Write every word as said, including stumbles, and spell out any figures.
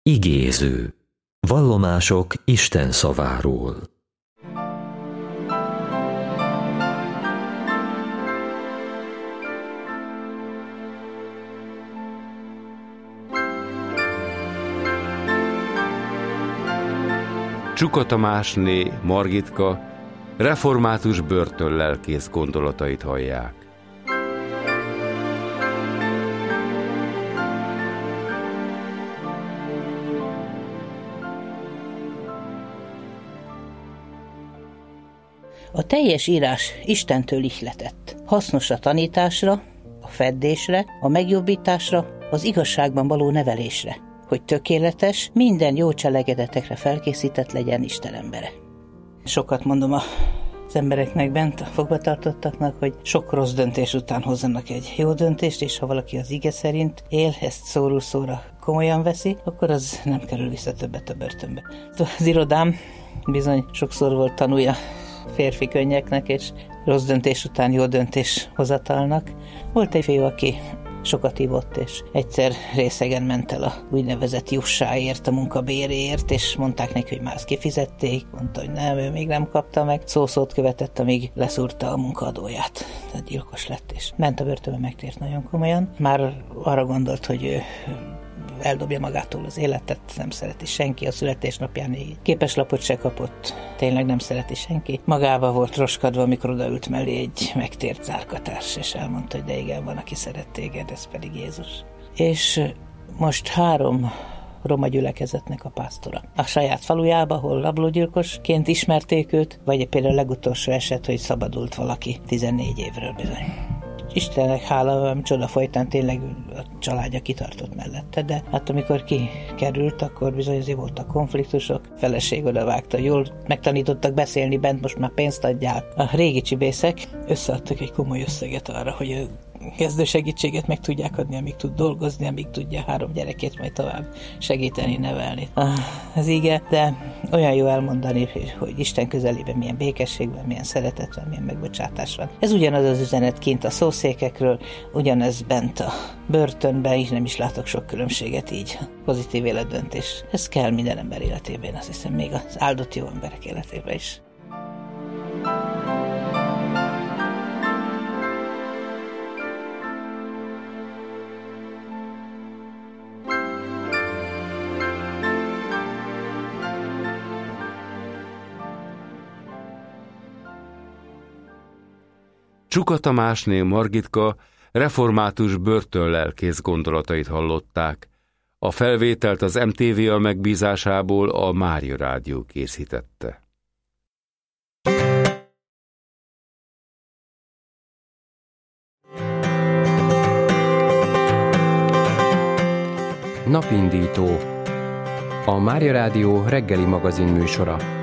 Igéző. Vallomások Isten szaváról. Csuka Tamásné Margitka református börtönlelkész gondolatait hallják. A teljes írás Istentől ihletett. Hasznos a tanításra, a feddésre, a megjobbításra, az igazságban való nevelésre, hogy tökéletes, minden jó cselekedetekre felkészített legyen Isten embere. Sokat mondom az embereknek bent, a fogvatartottaknak, hogy sok rossz döntés után hozzanak egy jó döntést, és ha valaki az ige szerint él, ezt szóról szóra komolyan veszi, akkor az nem kerül vissza többet a börtönbe. Az irodám bizony sokszor volt tanulja férfi könnyeknek, és rossz döntés után jó döntés hozatalnak. Volt egy fiú, aki sokat ivott, és egyszer részegen ment el a úgynevezett jussáért, a munkabéréért, és mondták neki, hogy már azt kifizették, mondta, hogy nem, ő még nem kapta meg, szószót követett, amíg leszúrta a munkaadóját. Tehát gyilkos lett, és ment a börtönbe, megtért nagyon komolyan. Már arra gondolt, hogy ő eldobja magától az életet, nem szereti senki, a születésnapján egy képeslapot se kapott, tényleg nem szereti senki. Magával volt roskadva, amikor odaült mellé egy megtért zárkatárs, és elmondta, hogy de igen, van, aki szeret téged, ez pedig Jézus. És most három roma gyülekezetnek a pásztora. A saját falujába, ahol rablógyilkosként ismerték őt, vagy például a legutolsó eset, hogy szabadult valaki tizennégy évről bizony. Istennek hála, csoda folytán tényleg a családja kitartott mellette, de hát amikor kikerült, akkor bizony azért voltak konfliktusok, feleség odavágta, jól megtanítottak beszélni bent, most már pénzt adják. A régi csibészek összeadtak egy komoly összeget arra, hogy ő kezdő segítséget meg tudják adni, amíg tud dolgozni, amíg tudja három gyerekét majd tovább segíteni, nevelni. Az ige, de olyan jó elmondani, hogy Isten közelében milyen békesség van, milyen szeretet van, milyen megbocsátás van. Ez ugyanaz az üzenet kint a szószékekről, ugyanez bent a börtönben, így nem is látok sok különbséget így. Pozitív életdöntés. Ez kell minden ember életében, azt hiszem, még az áldott jó emberek életében is. Csuka Tamásné Margitka református börtönlelkész gondolatait hallották. A felvételt az em té vé a megbízásából a Mária Rádió készítette. Napindító. A Mária Rádió reggeli magazin műsora.